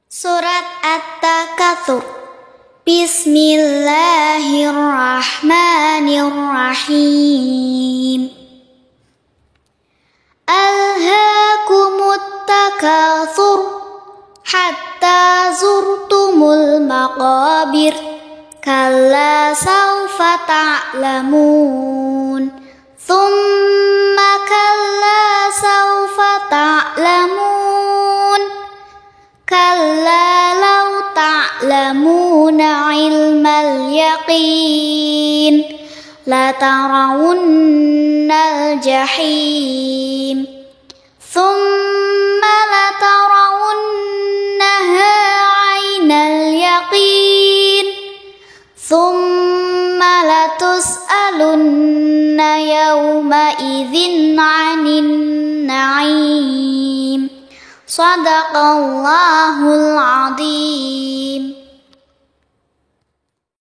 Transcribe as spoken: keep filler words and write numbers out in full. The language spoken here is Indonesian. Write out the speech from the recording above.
Surat At-Takatsur. Bismillahirrahmanirrahim. Alhaakumut takatsur hatta zurtumul maqabir. Kalla sawfa ta'lamun. Thumma kalla sawfa ta'lamun. Kalla law ta'lamuna ilmal yaqin latarawunnal jahim thumma latarawunnaha 'ainal yaqin thumma latus'alunna yawma idzin 'anin na'im. Shadaqallahul adzim.